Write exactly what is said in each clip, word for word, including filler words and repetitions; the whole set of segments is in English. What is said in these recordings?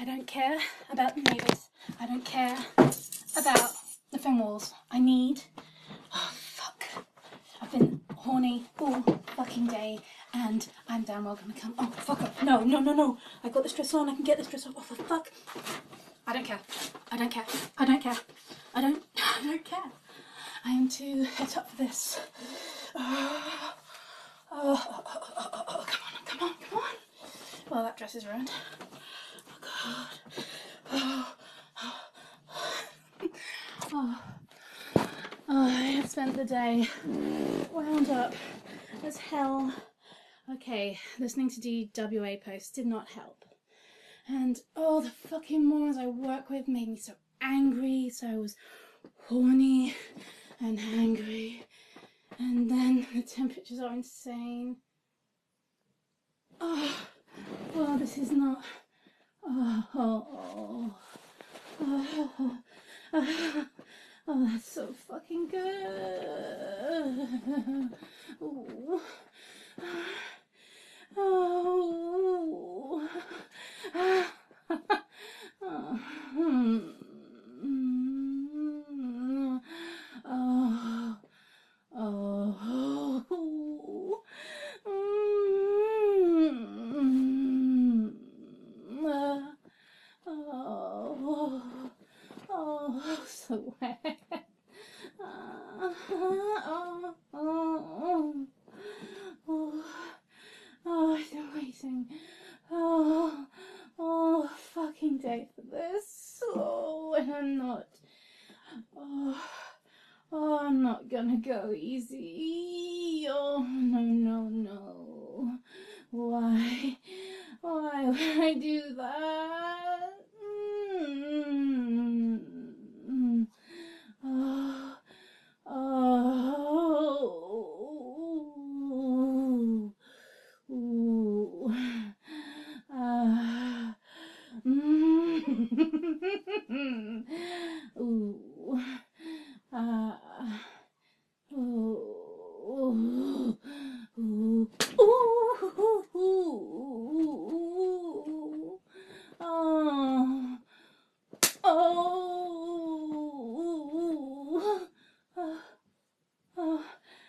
I don't care about the neighbours. I don't care about the film walls. I need... Oh, fuck. I've been horny all fucking day and I'm damn well gonna come... Oh, fuck up. No, no, no, no. I got this dress on. I can get this dress off. Oh, for fuck. I don't care. I don't care. I don't care. I don't... I don't care. I am too het up for this. Oh, oh, oh, oh, oh, oh, oh. Come on, come on, come on. Well, that dress is ruined. Oh, God. Oh, oh, oh. Oh, I have spent the day wound up as hell. Okay, listening to D W A posts did not help. And all the fucking morons I work with made me so angry, so I was horny and angry. And then the temperatures are insane. Oh, well, this is not... Oh, oh, oh, oh, oh, oh, oh, that's so fucking good. Ooh. Oh. Oh. Oh. Oh. Oh. Oh, so wet. Oh. Oh. Oh. Oh. Oh, I've been waiting. Oh. Oh, fucking day for this. Oh, and I'm not. Oh. Oh, I'm not gonna go easy. Oh, no, no, no. Why? Why would I do that? Mm. Oh. Oh. Ooh. Ah. Mm. Ooh. Ah. Ooh. Ooh. Ooh. Ooh. Oh. Oh. Oh. Oh.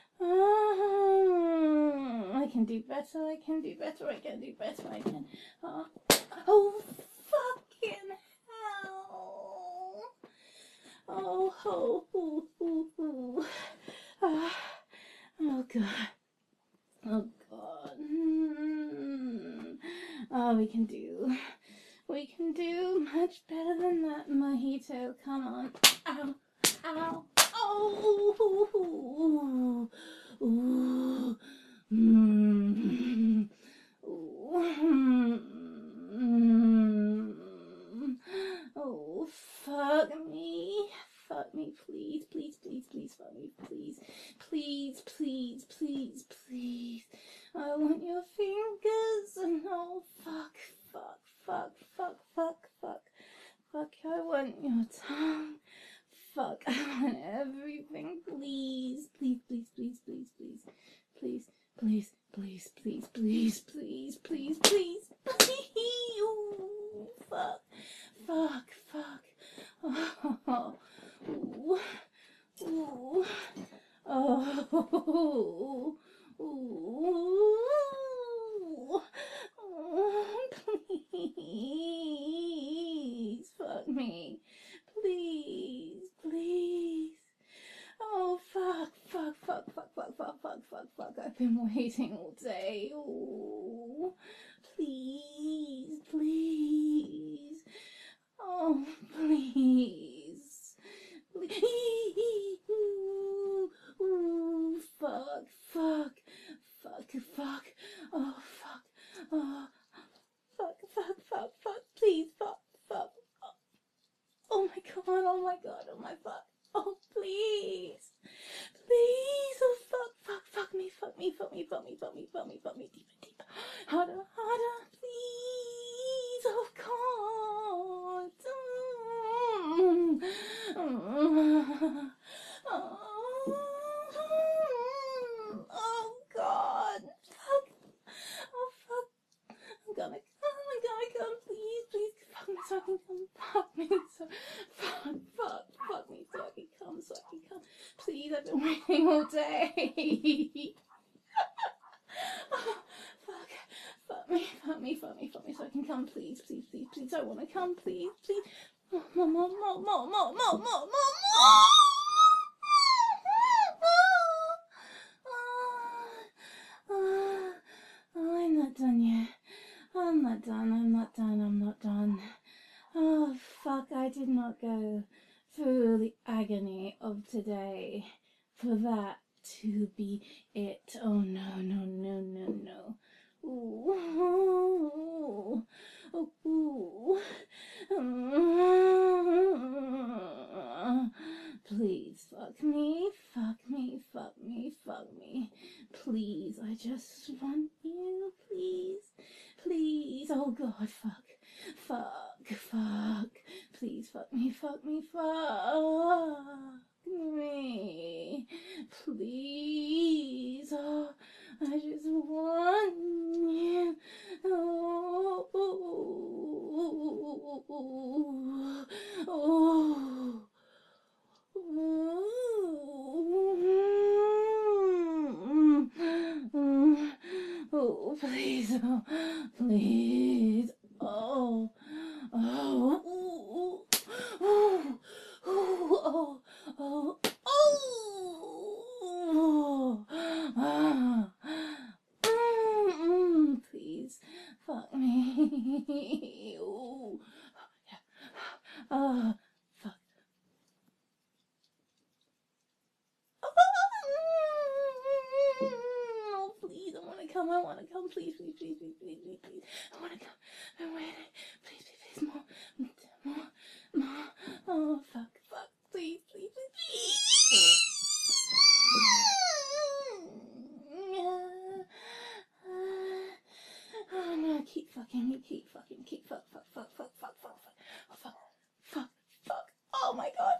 Oh. I can do better, I can do better, I can do better, I can. Oh, oh fucking hell. Oh, oh, oh, oh, oh. Ah. Oh, God. Oh, God. Mm. Oh, we can do. We can do much better than that, mojito. Come on. Ow. Ow. Oh. Ooh. Ooh. Mm. Ooh. Mm. Oh, fuck me. Fuck me, please, please, please, please, fuck me, please. Please, please, please, please. I want your fingers and oh, fuck, fuck, fuck, fuck, fuck, fuck. Fuck, I want your tongue. Fuck, I want everything. Please, please, please, please, please, please, please, please, please, please, please, please, please, please, please. Ooh, fuck, fuck, fuck. Oh, ooh, ooh, oh, ooh, oh, please, fuck me. Please, please. Oh, fuck, fuck, fuck, fuck, fuck, fuck, fuck, fuck, fuck. I've been waiting all day. Oh, please, please. Oh, please. Please. Ooh, ooh, fuck, fuck, fuck, fuck. Oh, fuck. Oh, fuck, fuck, fuck, fuck. Please, fuck, fuck. Oh my god, oh my god, oh my fuck. Oh, please. Please. Oh, fuck, fuck, fuck me, fuck me, fuck me, fuck me, fuck me, fuck me, fuck me, deeper, deeper. Harder, harder, please. Oh, God. Mm. Oh, oh, God. Fuck. Oh, fuck. I'm gonna, oh my god, I can't, please, please, fuck me so all day. Oh, fuck. Fuck me, fuck me, fuck me, fuck me, so I can come, please, please, please, please. I want to come, please, please. More, more, more, more, more, more, more, more, more, more. Oh, I'm not done yet. I'm not done, I'm not done, I'm not done. Oh, fuck, I did not go through the agony of today for that to be it. Oh, no, no, no, no, no. Ooh, ooh, ooh. Please, fuck me, fuck me, fuck me, fuck me. Please, I just want you, please, please. Oh, God, fuck. Fuck, fuck, please fuck me, fuck me, fuck me, please, oh, I just want you, oh, oh, oh, oh, oh, please, oh, please. Oh, oh, oh, oh, oh, oh, oh, oh, oh, please, fuck me. Oh, yeah. Oh, fuck. Oh, please, I want to come, I want to come, please, please, please, please, please, please, please. I want to come, I'm waiting, please, please, please, more, more, more, oh, fuck, fuck, please, please, please, please. Oh, no, keep fucking me, keep fucking, keep fuck, fuck, fuck, fuck, fuck, fuck, fuck, oh, fuck, fuck, fuck, oh my God.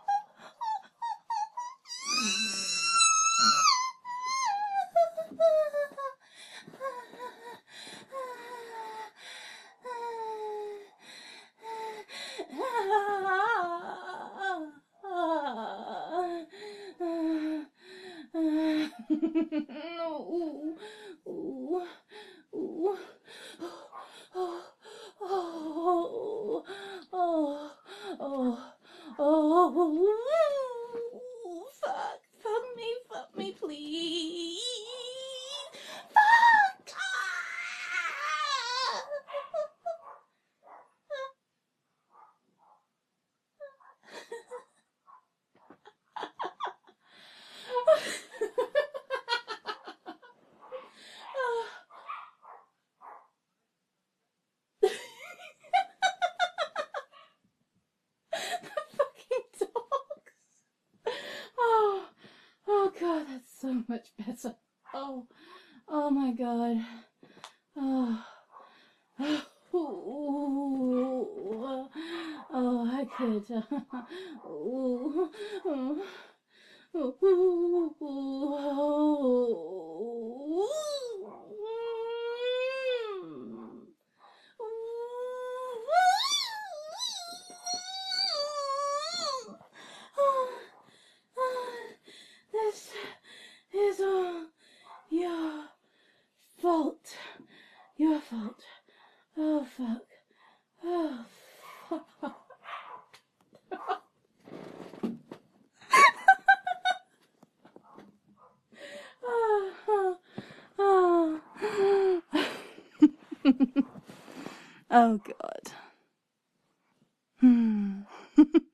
Ooh, ooh, ooh. Oh, oh, oh, oh, oh, oh, fuck, fuck me, fuck me, please, fuck. Oh, oh God, that's so much better. Oh, oh my God. Oh, oh, oh, I could. Oh, oh, oh, this is all your fault. Your fault. Oh, fuck. Oh, fuck. Oh, oh, oh. Oh, God. Hmm.